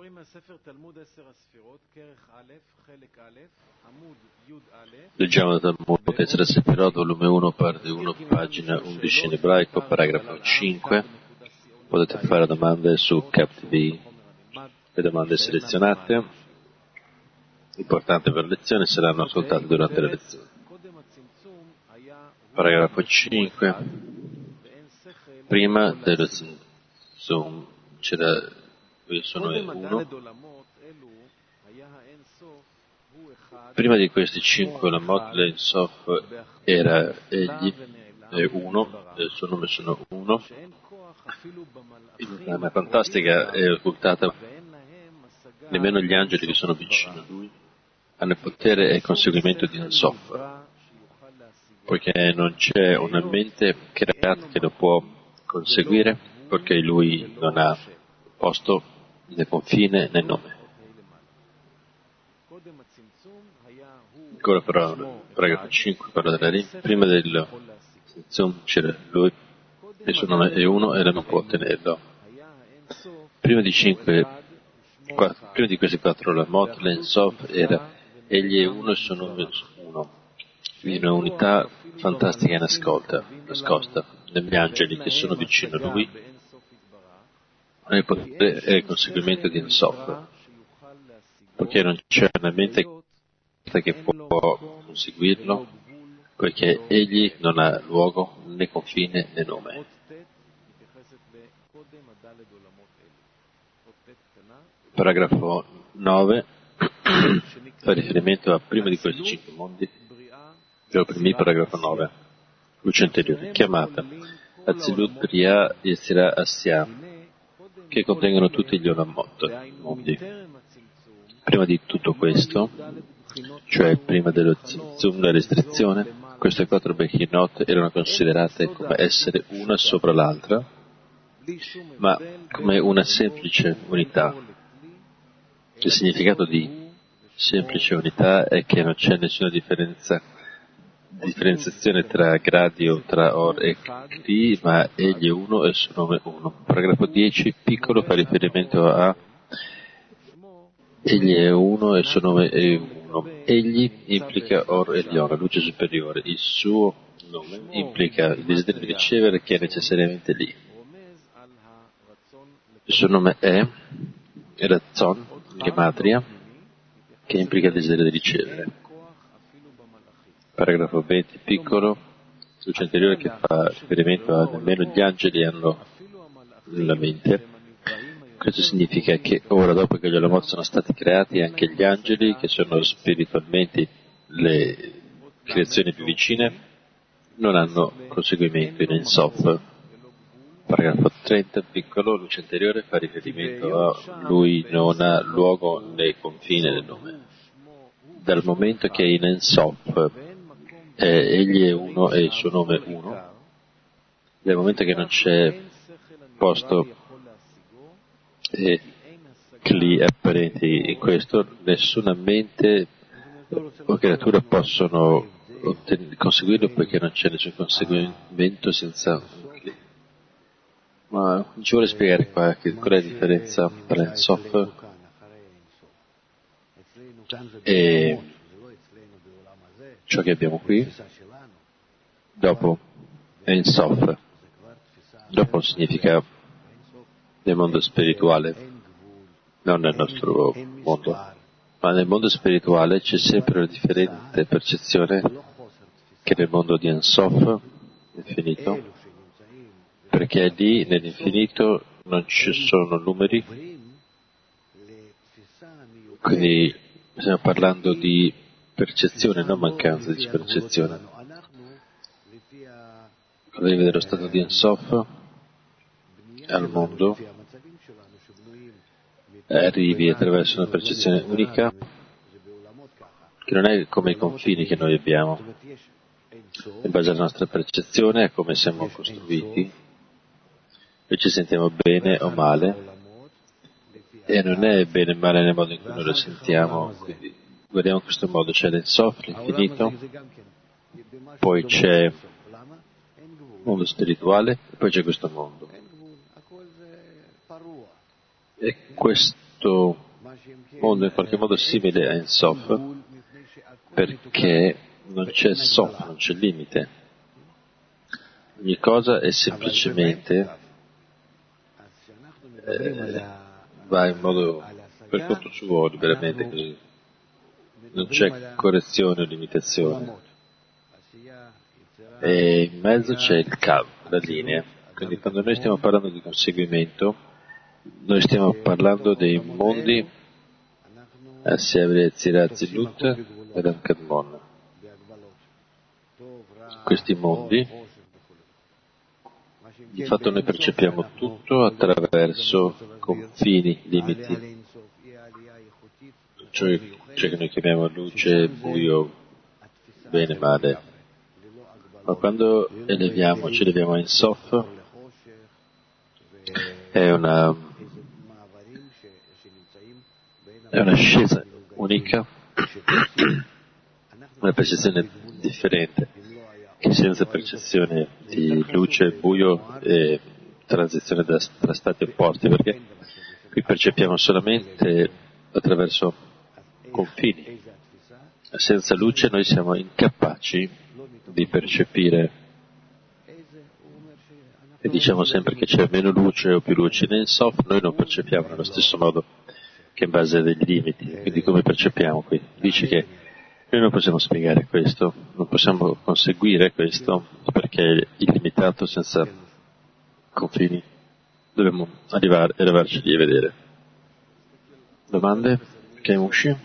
Leggiamo da Talmud, Ezra Sefirot, volume 1, parte 1, pagina 11 in ebraico, paragrafo 5. Potete fare domande su CapTV, le domande selezionate, importanti per la lezione, saranno ascoltate durante la lezione. Paragrafo 5. Prima dello Zoom c'era, io sono 1. Prima di questi 5, la Mot Ein Sof era egli, è 1, il suo nome sono 1. Una fantastica è occultata, nemmeno gli angeli che sono vicino a lui hanno il potere e il conseguimento di Ein Sof, poiché non c'è una mente creata che lo può conseguire, perché lui non ha posto né confine né nome. Ancora però, paragrafo 5, parla della rima. Prima del Zoom c'era lui, il suo nome è 1 e non può ottenerlo. Prima di questi 4, la Mot Ein Sof era egli è 1 e il suo nome è 1. Quindi una unità fantastica e nascosta negli angeli che sono vicino a lui, nel potere e il conseguimento di Ein Sof, perché non c'è una mente che può conseguirlo, poiché egli non ha luogo, né confine, né nome. Paragrafo 9 fa riferimento a prima di questi 5 mondi, paragrafo 9, luce interiore, chiamata Atzilut, Bria, Yetzirah, Asya, che contengono tutti gli Olamot, mondi. Prima di tutto questo, cioè prima dello Zoom, la restrizione, queste 4 Bechinot erano considerate come essere una sopra l'altra, ma come una semplice unità. Il significato di semplice unità è che non c'è nessuna differenziazione tra gradi o tra Or e Kli, ma egli è 1 e il suo nome è 1. Paragrafo 10, piccolo, fa riferimento a egli è 1 e il suo nome è 1. Egli implica Or Elion, la luce superiore. Il suo nome implica il desiderio di ricevere che è necessariamente lì. Il suo nome è Razzon, Gematria, che implica il desiderio di ricevere. Paragrafo 20, piccolo, luce interiore, che fa riferimento a nemmeno gli angeli hanno la mente. Questo significa che ora, dopo che gli Olamot sono stati creati, anche gli angeli, che sono spiritualmente le creazioni più vicine, non hanno conseguimento in Ein Sof. Paragrafo 30, piccolo, luce interiore, fa riferimento a lui non ha luogo né confine né nome. Dal momento che in Ein Sof egli è 1 e il suo nome è 1, dal momento che non c'è posto e Kli apparenti in questo, nessuna mente o creatura possono conseguirlo, perché non c'è nessun conseguimento senza un Kli. Ma ci vuole spiegare qua qual è la differenza tra Ein Sof e ciò che abbiamo qui? Dopo Ein Sof, dopo significa nel mondo spirituale, non nel nostro mondo, ma nel mondo spirituale c'è sempre una differente percezione che nel mondo di Ein Sof, infinito, perché lì nell'infinito non ci sono numeri, quindi stiamo parlando di percezione, non mancanza di percezione. Quando arrivi dello stato di Ein Sof al mondo, arrivi attraverso una percezione unica, che non è come i confini che noi abbiamo. In base alla nostra percezione, è come siamo costruiti, e ci sentiamo bene o male, e non è bene o male nel modo in cui noi lo sentiamo. Quindi guardiamo in questo modo: c'è l'En Sof, l'infinito, poi c'è il mondo spirituale, e poi c'è questo mondo. E questo questo mondo in qualche modo simile a Ein Sof, perché non c'è Sof, non c'è limite. Ogni cosa è semplicemente va in modo per conto suo, liberamente così. Non c'è correzione o limitazione. E in mezzo c'è il cav, la linea. Quindi quando noi stiamo parlando di conseguimento, noi stiamo parlando dei mondi assieme a Tzirat Zilut e Adam Kadmon. Questi mondi, di fatto noi percepiamo tutto attraverso confini, limiti, cioè che noi chiamiamo luce, buio, bene, male. Ma quando ci eleviamo in Sof, è una scesa unica, una percezione differente, che senza percezione di luce, buio e transizione tra stati opposti, perché qui percepiamo solamente attraverso confini. Senza luce noi siamo incapaci di percepire, e diciamo sempre che c'è meno luce o più luce nel Sof, noi non percepiamo nello stesso modo che in base a degli limiti. Quindi come percepiamo qui? Dice che noi non possiamo spiegare questo, non possiamo conseguire questo, perché è illimitato, senza confini. Dobbiamo arrivarci lì e vedere. Domande? Kemushi?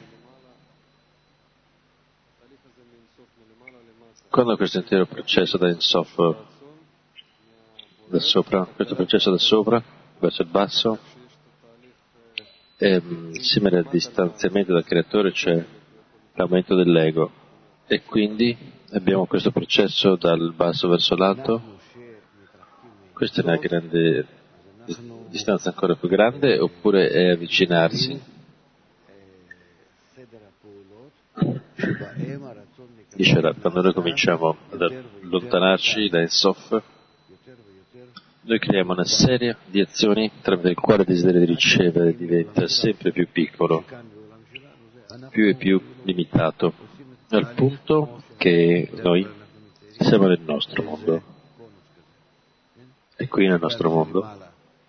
Quando questo intero processo da Ein Sof, da sopra, questo processo da sopra verso il basso, è simile al distanziamento dal creatore, cioè l'aumento dell'ego, e quindi abbiamo questo processo dal basso verso l'alto. Questa è una grande distanza ancora più grande, oppure è avvicinarsi? Dice, quando noi cominciamo ad allontanarci da Ein Sof, noi creiamo una serie di azioni tramite il quale il desiderio di ricevere diventa sempre più piccolo, più e più limitato, al punto che noi siamo nel nostro mondo. E qui nel nostro mondo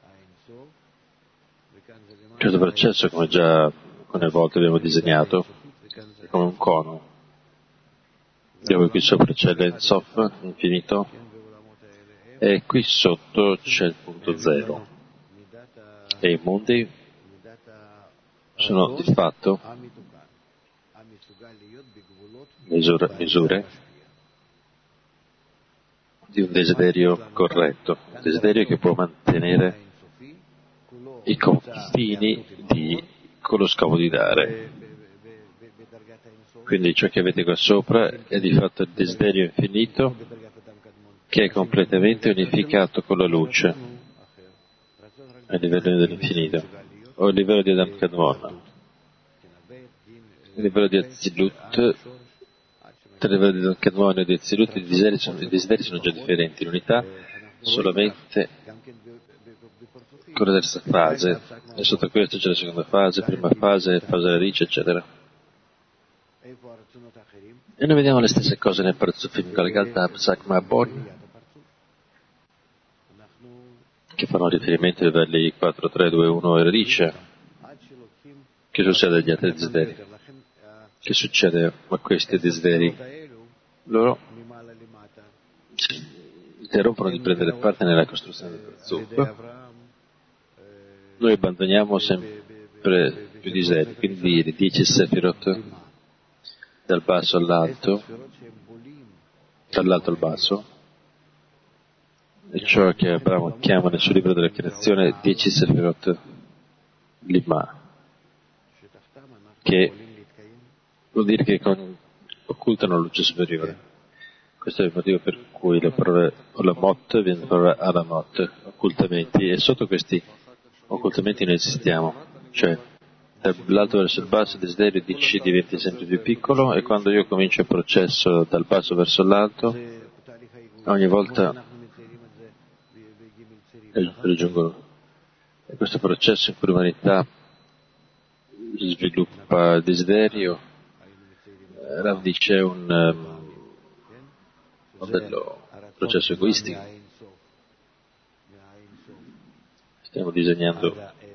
questo processo, come già alcune volte abbiamo disegnato, è come un cono, dove qui sopra c'è l'En Sof infinito e qui sotto c'è il punto zero, e i mondi sono di fatto misure di un desiderio corretto, un desiderio che può mantenere i confini con lo scopo di dare. Quindi ciò che avete qua sopra è di fatto il desiderio infinito che è completamente unificato con la luce a livello dell'infinito, o a livello di Adam Kadmon, a livello di Atzilut. Tra il livello di Adam Kadmon e di Atzilut i desideri sono già differenti, l'unità solamente con la terza fase, e sotto questo c'è la seconda fase, prima fase della riccia, eccetera. E noi vediamo le stesse cose nel Parzufim Galgalta Psak Ma'abon, che fanno riferimento ai livelli 4, 3, 2, 1 e radice. Che succede agli altri desideri? Che succede a questi desideri? Loro interrompono di prendere parte nella costruzione del Parzuf. Noi abbandoniamo sempre più desideri, quindi i 10 Sefirot dal basso all'alto, dall'alto al basso, e ciò che Abramo chiama nel suo libro della creazione 10 Sefirot Lima, che vuol dire che occultano la luce superiore. Questo è il motivo per cui la parola Olamot viene la parola Alamot, occultamenti, e sotto questi occultamenti noi esistiamo, cioè dall'alto verso il basso il desiderio di C diventa sempre più piccolo, e quando io comincio il processo dal basso verso l'alto, ogni volta raggiungo questo processo in cui l'umanità sviluppa il desiderio, Rav dice un modello processo egoistico. Stiamo disegnando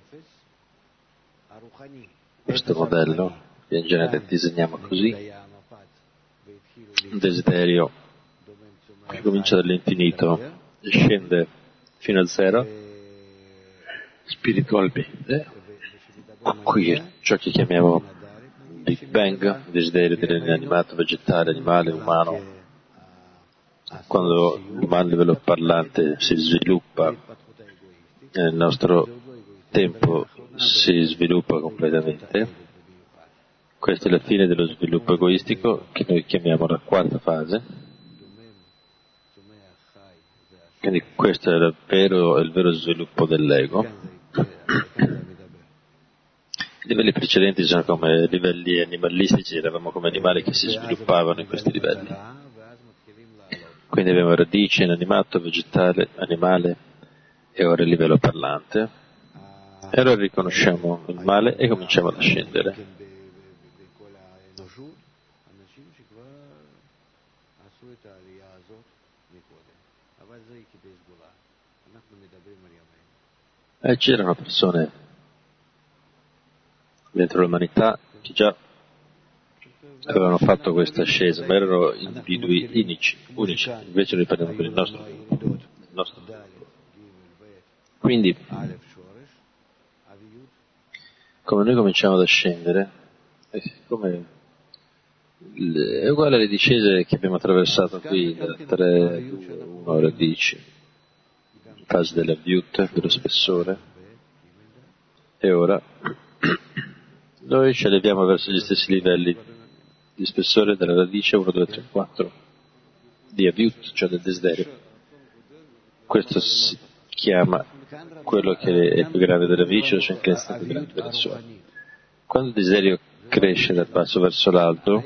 questo modello, che in genere disegniamo così, un desiderio che comincia dall'infinito e scende fino a zero, spiritualmente. Qui è ciò che chiamiamo Big Bang, il desiderio dell'inanimato, vegetale, animale, umano. Quando l'umano a livello parlante si sviluppa, nel nostro tempo si sviluppa completamente. Questa è la fine dello sviluppo egoistico, che noi chiamiamo la quarta fase. Quindi questo è il vero sviluppo dell'ego. I livelli precedenti sono come livelli animalistici, eravamo come animali che si sviluppavano in questi livelli. Quindi abbiamo radice, inanimato, vegetale, animale e ora il livello parlante. E allora riconosciamo il male e cominciamo ad ascendere. E c'erano persone dentro l'umanità che già avevano fatto questa ascesa, ma erano individui unici, invece noi parliamo per il nostro. Quindi, come noi cominciamo ad ascendere, è uguale alle discese che abbiamo attraversato qui, da 3, 2, 1 radici, fase della Vyut, dello spessore, e ora noi ci eleviamo verso gli stessi livelli di spessore della radice 1, 2, 3, 4 di Avyut, cioè del desiderio. Questo si chiama quello che è più grande della radice, cioè che è più grande della sua. Quando il desiderio cresce dal basso verso l'alto,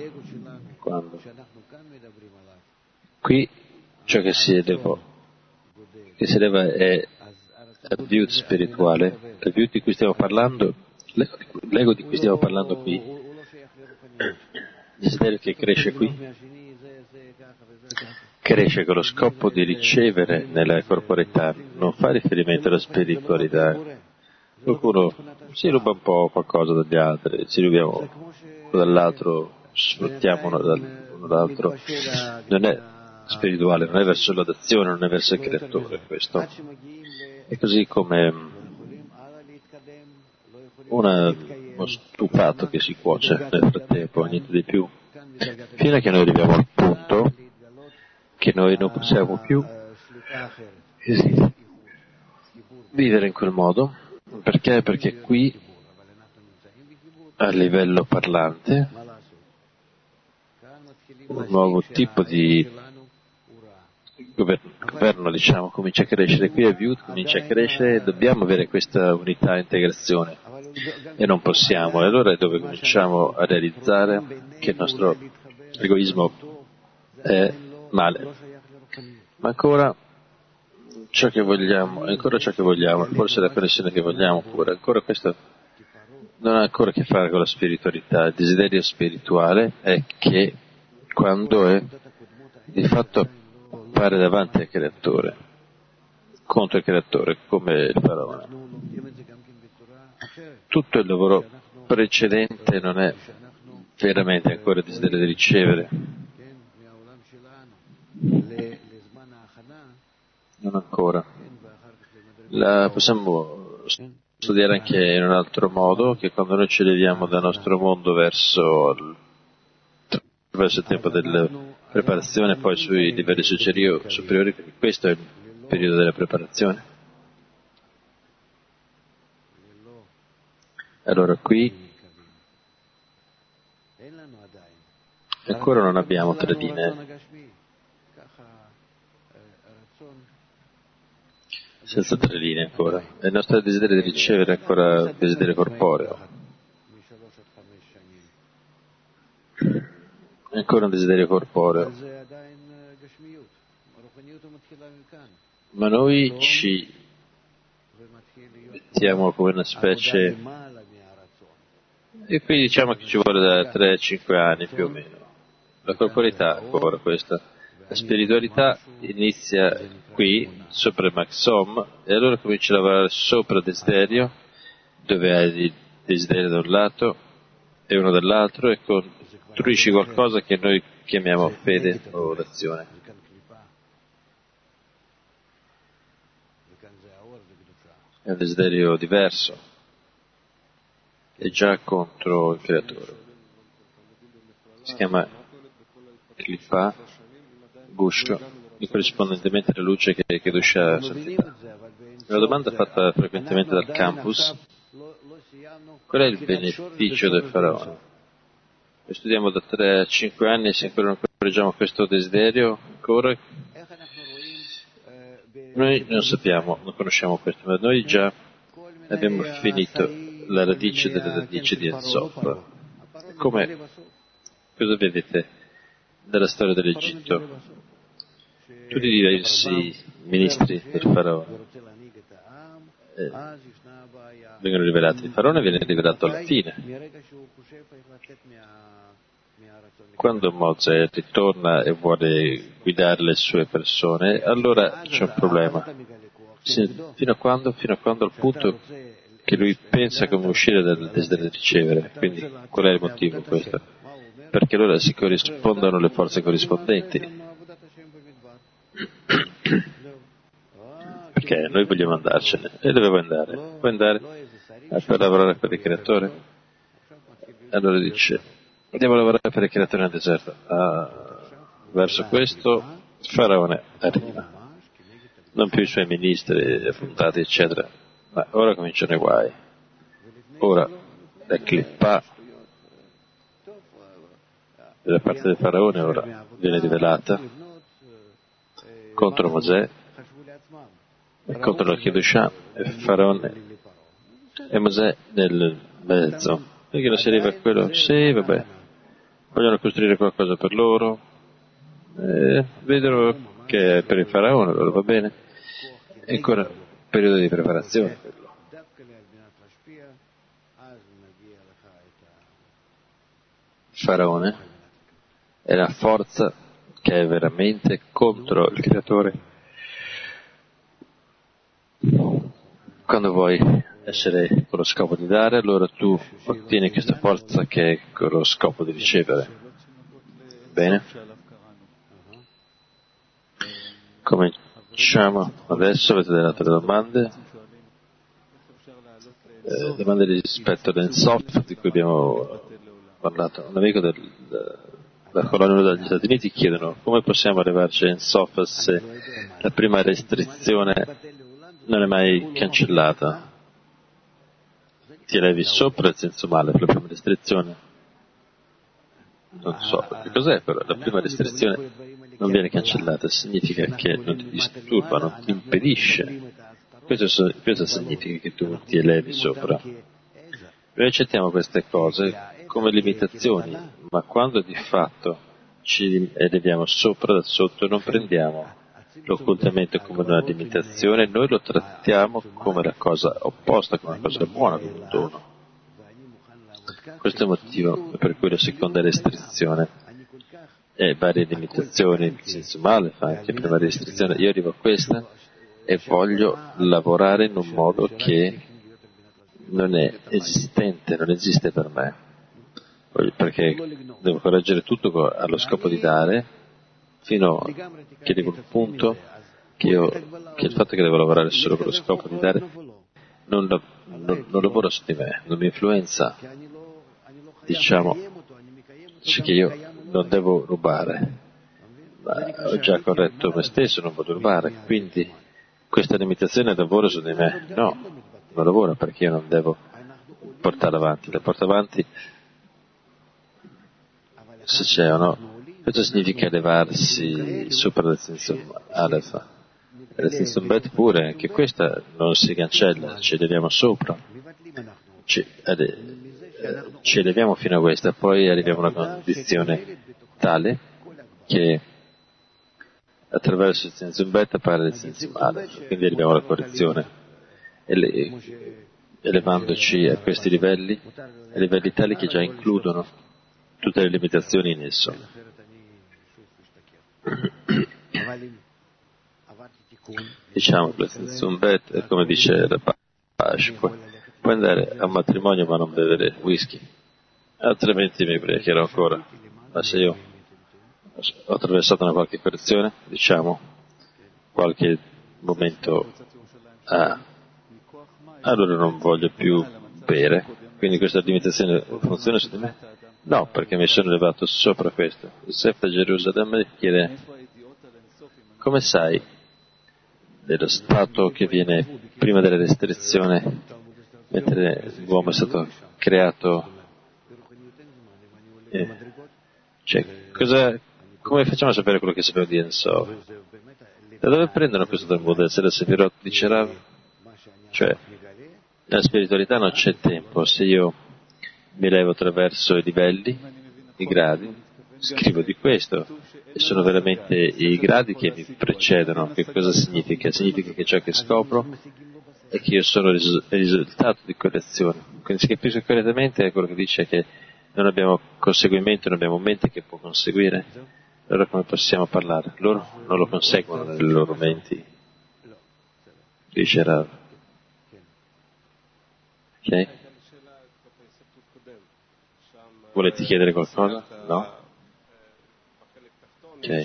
qui ciò che si eleva è Avyut spirituale, l'Avyut di cui stiamo parlando, l'ego di cui stiamo parlando qui, il desiderio che cresce qui, cresce con lo scopo di ricevere nella corporeità, non fa riferimento alla spiritualità. Qualcuno si ruba un po' qualcosa dagli altri, ci rubiamo uno dall'altro, sfruttiamo uno dall'altro, non è spirituale, non è verso l'adozione, non è verso il creatore questo. È così come uno stufato che si cuoce nel frattempo, niente di più, fino a che noi arriviamo al punto che noi non possiamo più vivere in quel modo. Perché? Perché qui, a livello parlante, un nuovo tipo di governo, diciamo, comincia a crescere. Qui a Vyut comincia a crescere e dobbiamo avere questa unità e integrazione. E non possiamo. E allora è dove cominciamo a realizzare che il nostro egoismo è male. Ma ancora ciò che vogliamo, forse la connessione che vogliamo pure, ancora questo non ha ancora a che fare con la spiritualità. Il desiderio spirituale è che quando è di fatto appare davanti al creatore, contro il creatore, come il faraone. Tutto il lavoro precedente non è veramente ancora il desiderio di ricevere. Non ancora. Possiamo studiare anche in un altro modo, che quando noi ci leviamo dal nostro mondo verso il tempo della preparazione, poi sui livelli superiori, questo è il periodo della preparazione. Allora qui ancora non abbiamo 3 linee. Senza 3 linee ancora. Il nostro desiderio di ricevere è ancora desiderio corporeo. È ancora un desiderio corporeo. Ma noi ci mettiamo come una specie E qui diciamo che ci vuole da 3-5 anni più o meno. La corporalità ancora questa. La spiritualità inizia qui, sopra il Maxom, e allora cominci a lavorare sopra il desiderio, dove hai il desiderio da un lato e uno dall'altro, e costruisci qualcosa che noi chiamiamo fede o orazione. È un desiderio diverso, è già contro il creatore. Si chiama Klippa, Guscio, corrispondentemente alla luce che Kedusha santità. Una domanda fatta frequentemente dal campus: qual è il beneficio del faraone? Lo studiamo da 3 a 5 anni e se ancora non correggiamo questo desiderio, ancora noi non sappiamo, non conosciamo questo, ma noi già abbiamo finito la radice delle radici di Ensof. Come, cosa vedete dalla storia dell'Egitto? Tutti i diversi ministri del faraone vengono rivelati. Il faraone viene rivelato alla fine. Quando Mosè ritorna e vuole guidare le sue persone, allora c'è un problema. Fino a quando? Fino a quando al punto che lui pensa come uscire dal desiderio di ricevere. Quindi qual è il motivo questo? Perché allora si corrispondono le forze corrispondenti. Perché noi vogliamo andarcene. E dove vuoi andare? Vuoi andare per lavorare per il creatore? Allora dice: andiamo a lavorare per il creatore nel deserto. Verso questo il faraone arriva. Non più i suoi ministri, appuntati, eccetera. Ma ora cominciano i guai. Ora la Klippa della parte del faraone ora viene rivelata contro Mosè e contro la Kedusha, e il faraone e Mosè nel mezzo. Perché non si arriva a quello? Sì, vabbè, vogliono costruire qualcosa per loro, vedono che è per il faraone, allora va bene, è ancora un periodo di preparazione. Il faraone è la forza che è veramente contro il creatore. Quando vuoi essere con lo scopo di dare, allora tu ottieni questa forza che è con lo scopo di ricevere. Bene? Cominciamo adesso, avete delle altre domande? Domande rispetto all'Ensof di cui abbiamo parlato. Un amico della colonia degli Stati Uniti chiedono come possiamo arrivarci a Ensof se la prima restrizione non è mai cancellata. Ti elevi sopra il senso male per la prima restrizione? Non so che cos'è, però la prima restrizione non viene cancellata, significa che non ti disturba, non ti impedisce. Questo significa che tu ti elevi sopra. Noi accettiamo queste cose come limitazioni, ma quando di fatto ci eleviamo sopra da sotto non prendiamo l'occultamento come una limitazione, noi lo trattiamo come la cosa opposta, come una cosa buona, come un dono. Questo è il motivo per cui la seconda restrizione e varie limitazioni, in senso male fa anche prima restrizione. Io arrivo a questa e voglio lavorare in un modo che non è esistente, non esiste per me, perché devo correggere tutto allo scopo di dare, fino a che arrivo al punto che il fatto che devo lavorare solo con lo scopo di dare non lavora su di me, non mi influenza. Diciamo che io non devo rubare, ma ho già corretto me stesso, non voglio rubare, quindi questa limitazione lavora su di me? No, non lavora, perché io non devo portare avanti, la porto avanti se c'è o no. Questo significa elevarsi sopra il senso Aleph. E il senso Bet pure, anche questa non si cancella, ci eleviamo sopra. Ci eleviamo fino a questa, poi arriviamo a una condizione tale che attraverso il senso Bet appare il senso Aleph, quindi arriviamo alla correzione. elevandoci a questi livelli, a livelli tali che già includono tutte le limitazioni in esso. Diciamo che Bet, come dice la Pash, puoi andare a un matrimonio ma non bere whisky, altrimenti mi ubriacherò ancora. Ma se io ho attraversato una qualche correzione, diciamo, qualche momento, allora non voglio più bere. Quindi questa limitazione funziona su di me? No, perché mi sono elevato sopra questo. Il Sefta Gerusalemme chiede: come sai dello stato che viene prima della restrizione, mentre l'uomo è stato creato? Come facciamo a sapere quello che sappiamo di Ensof? Da dove prendono questo Talmud? Essere Sefirot dice Rav? Cioè, nella spiritualità non c'è tempo. Se io mi levo attraverso i livelli, i gradi, scrivo di questo, e sono veramente i gradi che mi precedono. Che cosa significa? Significa che ciò che scopro è che io sono il risultato di correzione. Quindi se capisco correttamente è quello che dice che non abbiamo conseguimento, non abbiamo mente che può conseguire. Allora come possiamo parlare? Loro non lo conseguono nelle loro menti, dice Rav. Ok? Volete chiedere qualcosa? No? Ok.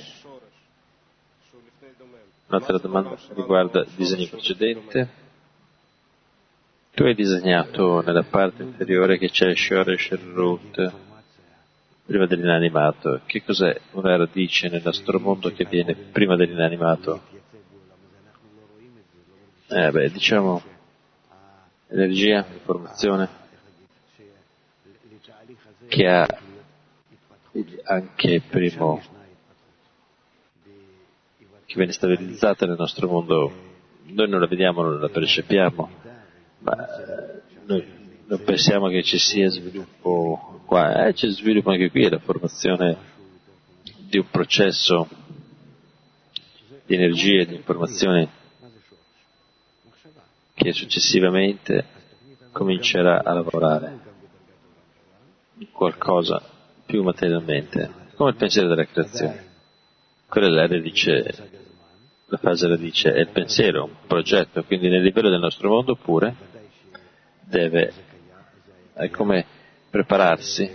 Un'altra domanda riguarda il disegno precedente. Tu hai disegnato nella parte inferiore che c'è Shoresh Root prima dell'inanimato. Che cos'è una radice nel nostro mondo che viene prima dell'inanimato? Diciamo energia, informazione, che ha anche primo, che viene stabilizzata nel nostro mondo. Noi non la vediamo, non la percepiamo, ma noi non pensiamo che ci sia sviluppo qua. C'è sviluppo anche qui, è la formazione di un processo di energie, di informazioni che successivamente comincerà a lavorare in qualcosa più materialmente, come il pensiero della creazione. Quella è la radice, la fase radice è il pensiero, un progetto, quindi nel livello del nostro mondo pure è come prepararsi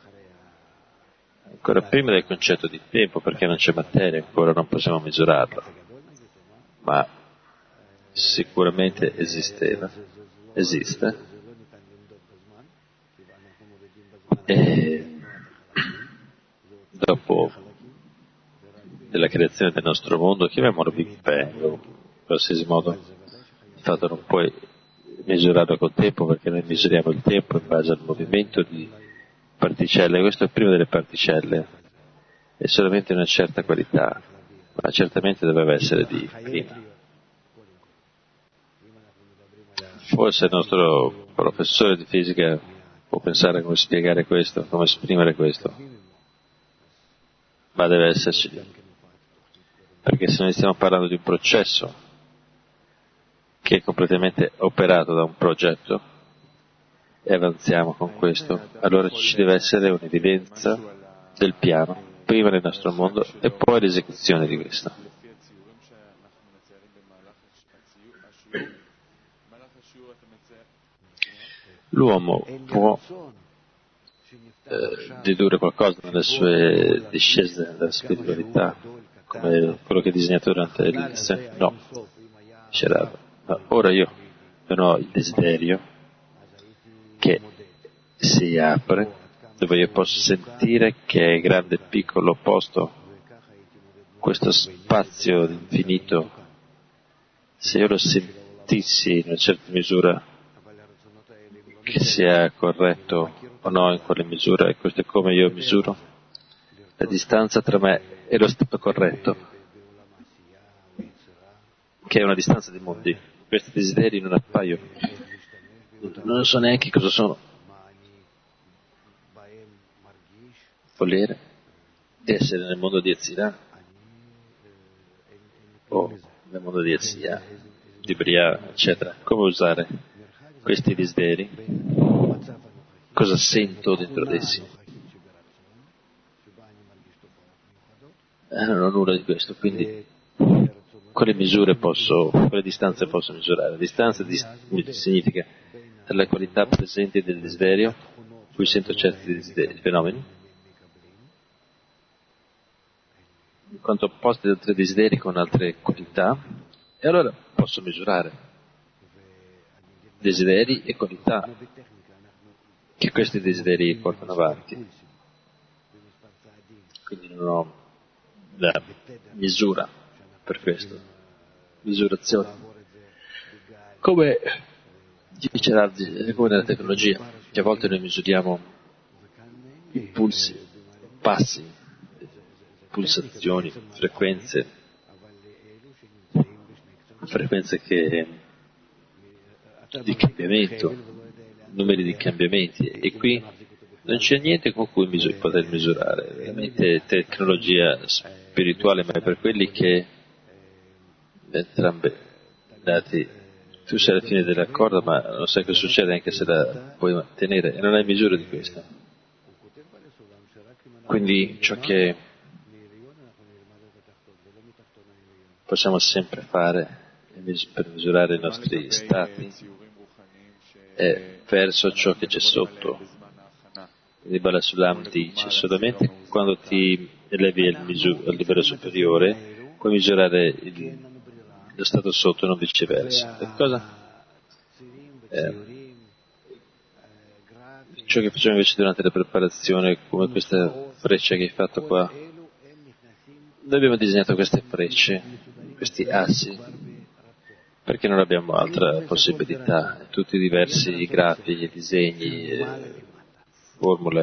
ancora prima del concetto di tempo, perché non c'è materia, ancora non possiamo misurarlo, ma sicuramente esiste, e dopo della creazione del nostro mondo, chiamiamolo Big Bang o in qualsiasi modo, di fatto non puoi misurarlo col tempo, perché noi misuriamo il tempo in base al movimento di particelle. Questo è prima delle particelle, è solamente una certa qualità, ma certamente doveva essere di prima. Forse il nostro professore di fisica può pensare come spiegare questo, come esprimere questo, ma deve esserci, perché se noi stiamo parlando di un processo che è completamente operato da un progetto e avanziamo con questo, allora ci deve essere un'evidenza del piano prima nel nostro mondo e poi l'esecuzione di questo. L'uomo può dedurre qualcosa nelle sue discese della spiritualità, come quello che ha disegnato durante il lezione? No. Ora io non ho il desiderio che si apre, dove io posso sentire che è grande e piccolo opposto, questo spazio infinito. Se io lo sentissi in una certa misura, che sia corretto o no in quale misura, e questo è come io misuro la distanza tra me e lo stato corretto, che è una distanza di mondi. Questi desideri non appaiono, non so neanche cosa sono. Volere di essere nel mondo di Yetzirah o nel mondo di Yetzirah, di Briah, eccetera. Come usare questi desideri, cosa sento dentro ad essi. Non ho nulla di questo, quindi quale distanze posso misurare? Distanza significa la qualità presente del desiderio, cui sento certi fenomeni, in quanto opposti ad altri desideri con altre qualità, e allora posso misurare desideri e qualità che questi desideri portano avanti. Quindi non ho la misura per questo, misurazione. Come dice come nella tecnologia, che a volte noi misuriamo impulsi, passi, pulsazioni, frequenze di cambiamento, numeri di cambiamenti, e qui non c'è niente con cui poter misurare, veramente tecnologia spirituale, ma è per quelli che entrambi dati, tu sei alla fine della corda ma non sai cosa succede anche se la puoi mantenere, e non hai misura di questo. Quindi ciò che possiamo sempre fare per misurare i nostri stati è verso ciò che c'è sotto. Quindi Bala Sulam dice solamente quando ti elevi al livello superiore puoi misurare lo stato sotto e non viceversa. E cosa? Ciò che facciamo invece durante la preparazione, come questa freccia che hai fatto qua, noi abbiamo disegnato queste frecce, questi assi, perché non abbiamo altra possibilità. Tutti i diversi grafi, disegni, formule,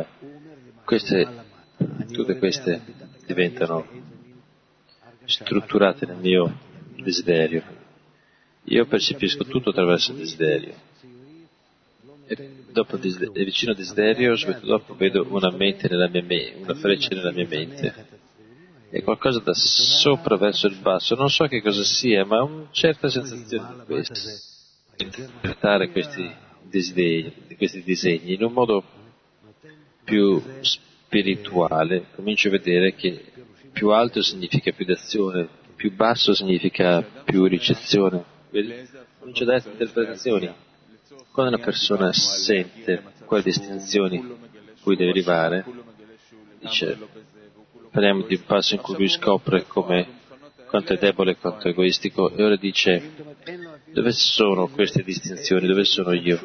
tutte queste diventano strutturate nel mio desiderio. Io percepisco tutto attraverso il desiderio. E dopo vicino al desiderio, subito dopo vedo una freccia nella mia mente. È qualcosa da sopra verso il basso, non so che cosa sia, ma una certa sensazione di questo. Interpretare questi disegni in un modo più spirituale, comincio a vedere che più alto significa più d'azione, più basso significa più ricezione. Comincio a dare interpretazioni. Quando una persona sente quelle distinzioni a cui deve arrivare, dice, parliamo di un passo in cui lui scopre quanto è debole e quanto è egoistico, e ora dice, dove sono queste distinzioni, dove sono io?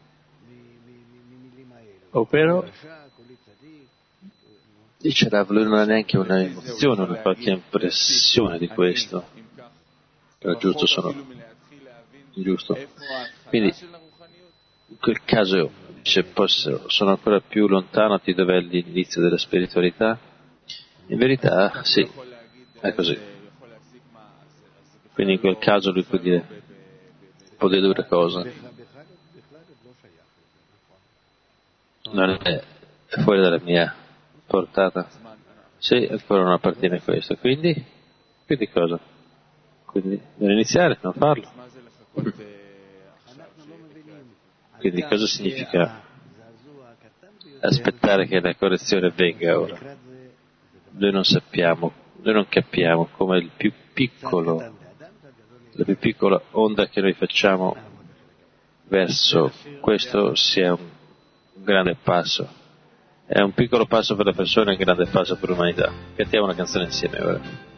Ovvero, dice Rav, lui non ha neanche una emozione, una qualche impressione di questo. Era giusto, sono giusto. Quindi, in quel caso, dice, sono ancora più lontano di dove è l'inizio della spiritualità? In verità, sì, è così. Quindi in quel caso lui può dire due cose. Non è fuori dalla mia portata. Sì, ancora non appartiene a questo. Quindi cosa? Quindi devo iniziare, non farlo. Quindi cosa significa aspettare che la correzione venga ora? Noi non capiamo come la più piccola onda che noi facciamo verso questo sia un grande passo. È un piccolo passo per la persona e un grande passo per l'umanità. Cantiamo una canzone insieme ora.